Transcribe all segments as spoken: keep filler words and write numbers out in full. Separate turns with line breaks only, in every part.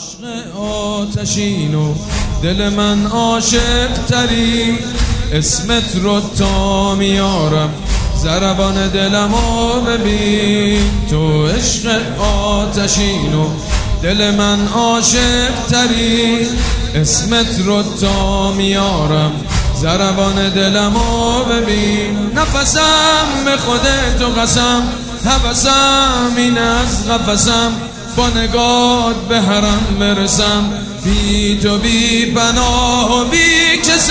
عشق آتشین و دل من عاشق تری، اسمت رو تا میارم ضربان دلمو ببین. تو عشق آتشین و دل من عاشق تری، اسمت رو تا میارم ضربان دلمو ببین. نفسم به خودت و قسم، هوسم این از قفسم، با نگات به حرم برسم، بی تو بی پناه و بی کسم.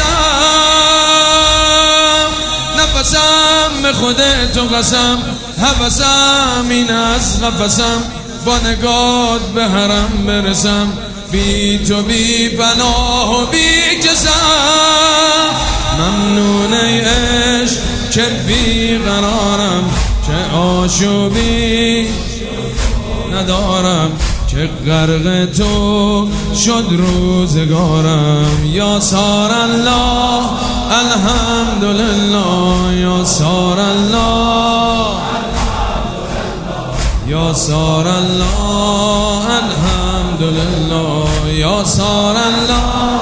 نفسم به خودت و قسم، هوسم این از قفسم، با نگات به حرم برسم، بی تو بی پناه و بی کسم. ممنون ای عشق که بی قرارم، که آشوبی ندارم، که غرق تو شد روزگارم. یا سار الله الحمدلله، یا سار الله، یا سار الله الحمدلله، یا سار الله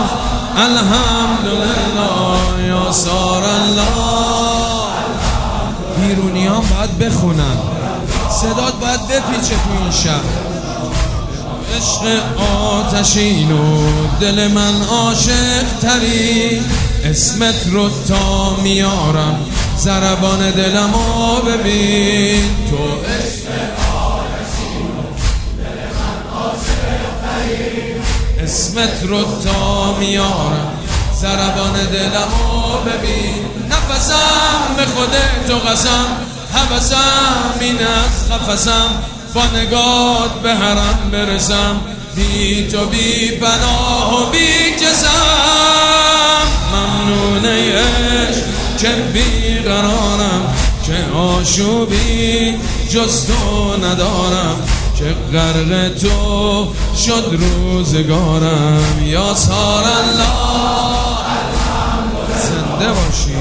الحمدلله، یا سار الله. بیرونیان باید بخونن، صدات باید بپیچه تو این شهر. عشق آتشین و دل من عاشق تری، اسمت رو تا میارم ضربان دلمو ببین. تو عشق آتشین و دل من عاشق تری، اسمت رو تا میارم ضربان دلمو ببین. نفسم به خودت و قسم، هوسم این از قفسم، با نگات به حرم برسم، بی تو بی پناه و بی کسم. ممنون ای عشق که بی قرارم، که آشوبی جز تو ندارم، که غرق تو شد روزگارم. یا سار الله زنده باشی.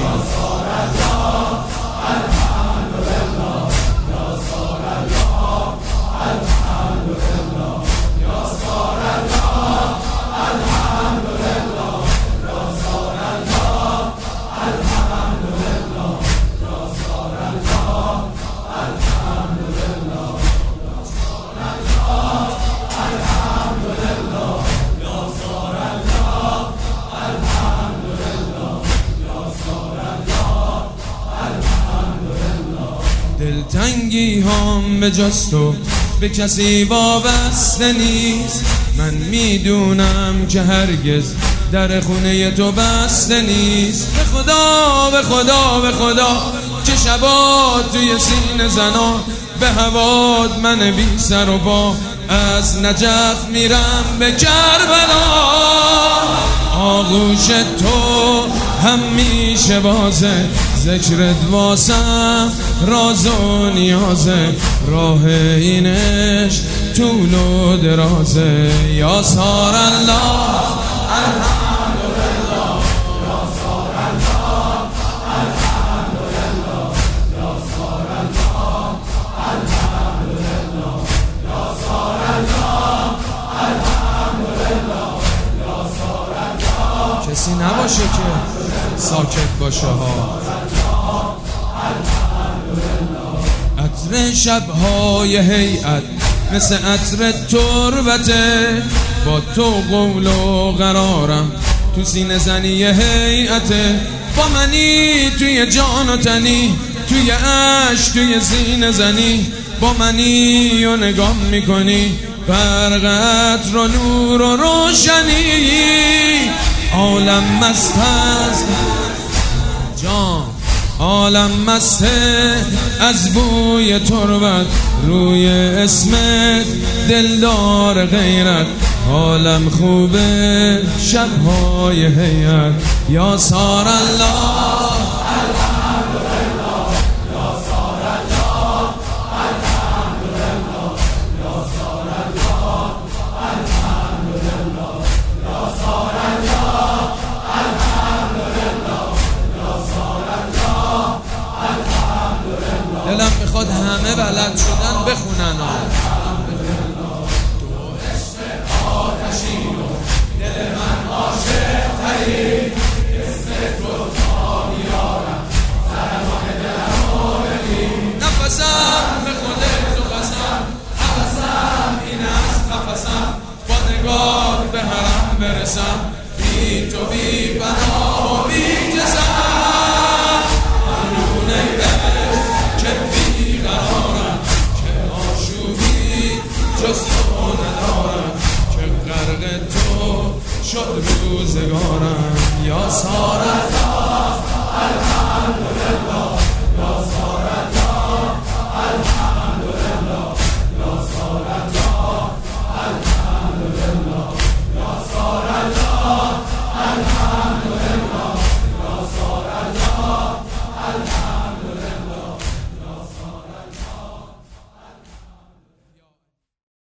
دلتنگی هم به جز تو به کسی وابسته نیست، من میدونم که هرگز در خونه تو بسته نیست. به خدا به خدا به خدا که شبات توی سینه زنا، به هوات من بی سر و پا از نجف میرم به کربلا. آغوش تو همیشه بازه، ذکرت واسم راز و نیازه، راه اینش طول و درازه. یا سار الله الحمدلله، یا سار الله الحمدلله، یا سار الله الحمدلله، یا سار الله الحمدلله، یا سار الله. کسی نباشه که ساکت باشه ها. عطر شبهای هیئت مثل عطر تربته، با تو قول و قرارم تو سینه زنی هیئته. با منی توی جان و تنی، توی عشق توی سینه زنی، با منی و نگاه میکنی برق عطر و نور و روشنی. عالم مست از جان، عالم مسته از بوی تربت، روی اسمت دلدار غیرت. عالم خوبه شبهای هیئت. یا سار الله الحمدلله، یا سار الله الحمدلله، یا سار الله الحمدلله، یا سار الله الحمدلله، یا سار الله الحمدلله. دلم میخواد همه بلد شدن بخونن ها. برسم بی تو بی پناه و بی جزم قانون عشق که بی قرارم که آشوبی جز تو ندارم که غرق تو شد روزگارم یا سارت